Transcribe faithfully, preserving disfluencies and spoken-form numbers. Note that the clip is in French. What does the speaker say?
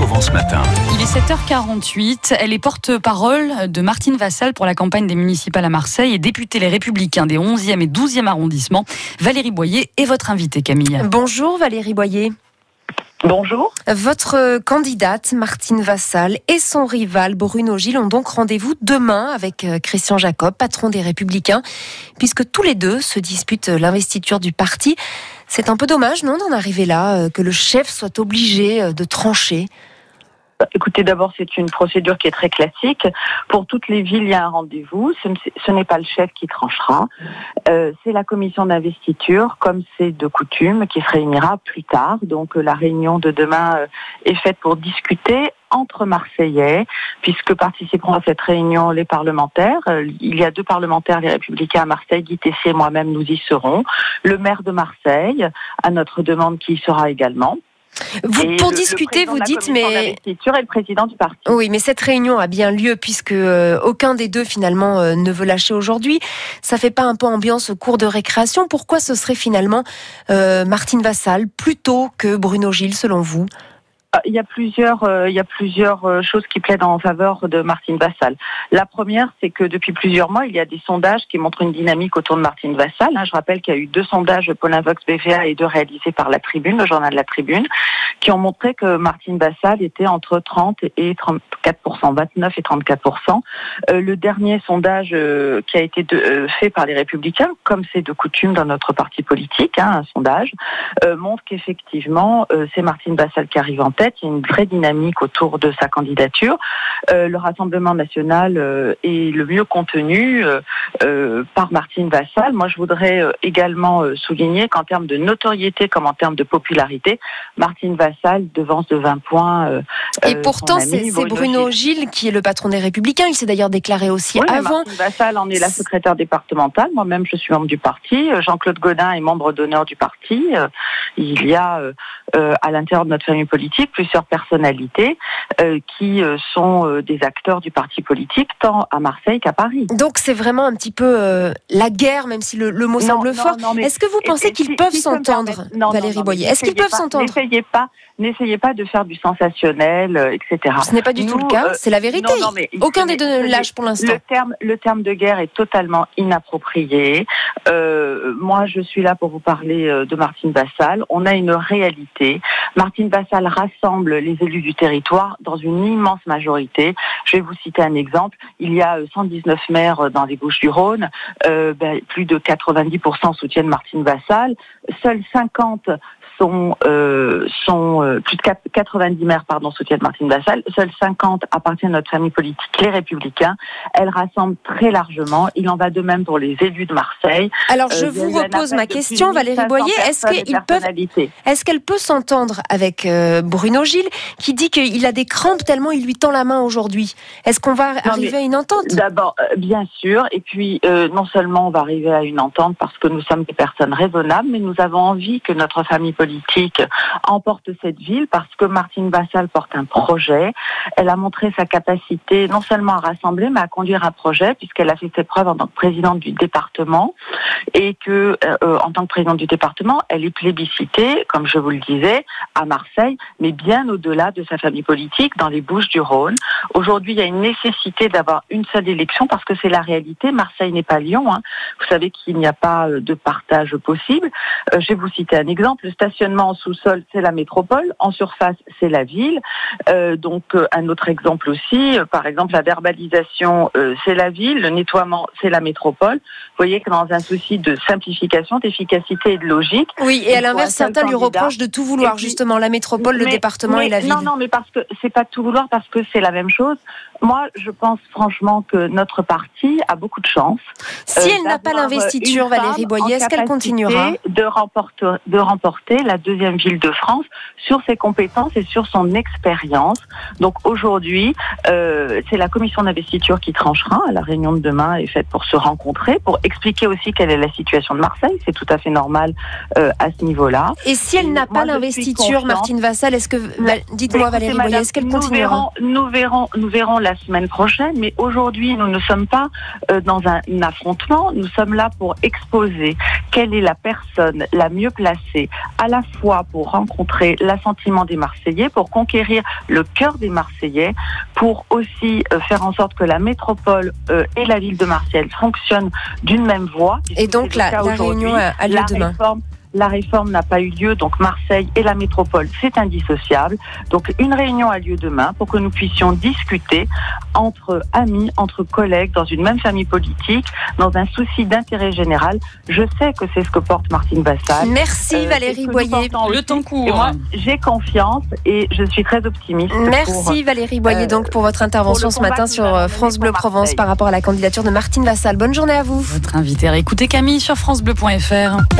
Provence Matin. Il est sept heures quarante-huit. Elle est porte-parole de Martine Vassal pour la campagne des municipales à Marseille et députée Les Républicains des onzième et douzième arrondissements. Valérie Boyer est votre invitée, Camille. Bonjour Valérie Boyer. Bonjour. Votre candidate, Martine Vassal, et son rival, Bruno Gilles, ont donc rendez-vous demain avec Christian Jacob, patron des Républicains, puisque tous les deux se disputent l'investiture du parti. C'est un peu dommage, non, d'en arriver là, que le chef soit obligé de trancher. Écoutez, d'abord, c'est une procédure qui est très classique. Pour toutes les villes, il y a un rendez-vous. Ce, ce n'est pas le chef qui tranchera. Euh, c'est la commission d'investiture, comme c'est de coutume, qui se réunira plus tard. Donc, la réunion de demain euh, est faite pour discuter entre Marseillais, puisque participeront à cette réunion les parlementaires. Euh, il y a deux parlementaires, les Républicains à Marseille, Guy Tessier et moi-même, nous y serons. Le maire de Marseille, à notre demande, qui y sera également. Vous, pour le, discuter, le vous dites, mais et le président du parti. Oui, mais cette réunion a bien lieu puisque euh, aucun des deux finalement euh, ne veut lâcher aujourd'hui. Ça fait pas un peu ambiance cours de récréation? Pourquoi ce serait finalement euh, Martine Vassal plutôt que Bruno Gilles, selon vous? Il y a plusieurs, euh, il y a plusieurs euh, choses qui plaident en faveur de Martine Vassal. La première, c'est que depuis plusieurs mois, il y a des sondages qui montrent une dynamique autour de Martine Vassal. Hein, je rappelle qu'il y a eu deux sondages Polinvox B V A et deux réalisés par La Tribune, le journal de La Tribune, qui ont montré que Martine Vassal était entre trente et trente-quatre pour cent, vingt-neuf et trente-quatre pour cent. Euh, le dernier sondage euh, qui a été de, euh, fait par les Républicains, comme c'est de coutume dans notre parti politique, hein, un sondage, euh, montre qu'effectivement, euh, c'est Martine Vassal qui arrive en tête. Il y a une vraie dynamique autour de sa candidature. Euh, le Rassemblement national euh, est le mieux contenu euh, euh, par Martine Vassal. Moi, je voudrais euh, également euh, souligner qu'en termes de notoriété comme en termes de popularité, Martine Vassal devance de vingt points. Euh, Et pourtant, c'est, c'est Bruno Gilles. Gilles qui est le patron des Républicains. Il s'est d'ailleurs déclaré aussi oui, avant. Martine Vassal en est la secrétaire départementale. Moi-même, je suis membre du parti. Jean-Claude Gaudin est membre d'honneur du parti. Euh, il y a euh, euh, à l'intérieur de notre famille politique plusieurs personnalités euh, qui euh, sont euh, des acteurs du parti politique, tant à Marseille qu'à Paris. Donc c'est vraiment un petit peu euh, la guerre, même si le, le mot non, semble non, fort. Non, Est-ce que vous pensez et, qu'ils si, peuvent si s'entendre, non, Valérie non, non, Boyer? Est-ce qu'ils peuvent pas, s'entendre? N'essayez pas, n'essayez pas de faire du sensationnel, euh, et cetera. Ce n'est pas du Nous, tout le cas, euh, c'est la vérité. Non, non, Aucun des deux ne lâche pour l'instant. Le terme, le terme de guerre est totalement inapproprié. Euh, moi, je suis là pour vous parler de Martine Vassal. On a une réalité. Martine Vassal rassemble les élus du territoire dans une immense majorité. Je vais vous citer un exemple. Il y a cent dix-neuf maires dans les Bouches-du-Rhône. Euh, ben, plus de quatre-vingt-dix pour cent soutiennent Martine Vassal. Seuls cinquante sont, euh, sont euh, plus de quatre-vingt-dix maires pardon, soutiennent Martine Vassal. Seuls cinquante appartiennent à notre famille politique, les Républicains. Elle rassemble très largement. Il en va de même pour les élus de Marseille. Alors je euh, vous repose ma question, Valérie Boyer. Est-ce qu'ils peuvent, est-ce qu'elle peut s'entendre avec euh, Bruno Gilles, qui dit qu'il a des crampes tellement il lui tend la main aujourd'hui? Est-ce qu'on va non, arriver à une entente? D'abord, euh, bien sûr. Et puis, euh, non seulement on va arriver à une entente parce que nous sommes des personnes raisonnables, mais nous avons envie que notre famille politique politique emporte cette ville parce que Martine Vassal porte un projet. Elle a montré sa capacité non seulement à rassembler, mais à conduire un projet puisqu'elle a fait ses preuves en tant que présidente du département et que, euh, en tant que présidente du département, elle est plébiscitée, comme je vous le disais, à Marseille, mais bien au-delà de sa famille politique, dans les Bouches-du-Rhône. Aujourd'hui, il y a une nécessité d'avoir une seule élection parce que c'est la réalité. Marseille n'est pas Lyon. Hein. Vous savez qu'il n'y a pas de partage possible. Euh, je vais vous citer un exemple. Le stationnement en sous-sol, c'est la métropole. En surface, c'est la ville. Euh, donc, euh, un autre exemple aussi, euh, par exemple, la verbalisation, euh, c'est la ville. Le nettoiement, c'est la métropole. Vous voyez que dans un souci de simplification, d'efficacité et de logique... Oui, et à l'inverse, certains lui reprochent de tout vouloir, puis, justement, la métropole, mais, le département mais, et la ville. Non, non, mais parce que c'est pas tout vouloir, parce que c'est la même chose. Moi, je pense franchement que notre parti a beaucoup de chance. Si euh, elle n'a pas l'investiture, Valérie Boyer, est-ce qu'elle continuera de remporter, de remporter la deuxième ville de France sur ses compétences et sur son expérience. Donc aujourd'hui, euh, c'est la commission d'investiture qui tranchera. La réunion de demain est faite pour se rencontrer, pour expliquer aussi quelle est la situation de Marseille. C'est tout à fait normal euh, à ce niveau-là. Et si elle n'a pas l'investiture, Martine Vassal, est-ce que, dites-moi Valérie Boyer, est-ce qu'elle continuera? Nous verrons, nous verrons, nous verrons la semaine prochaine, mais aujourd'hui, nous ne sommes pas euh, dans un, un affrontement. Nous sommes là pour exposer quelle est la personne la mieux placée, à la fois pour rencontrer l'assentiment des Marseillais, pour conquérir le cœur des Marseillais, pour aussi euh, faire en sorte que la métropole euh, et la ville de Marseille fonctionnent d'une même voie. Et donc la, la réunion a, a lieu la demain. Réforme, La réforme n'a pas eu lieu, donc Marseille et la métropole, c'est indissociable. Donc une réunion a lieu demain pour que nous puissions discuter entre amis, entre collègues, dans une même famille politique, dans un souci d'intérêt général. Je sais que c'est ce que porte Martine Vassal. Merci euh, Valérie Boyer. Le temps court. Et moi, j'ai confiance et je suis très optimiste. Merci pour, Valérie Boyer euh, donc pour votre intervention pour ce matin sur France Bleu Provence par rapport à la candidature de Martine Vassal. Bonne journée à vous. Votre invité à écouter Camille sur francebleu point f r.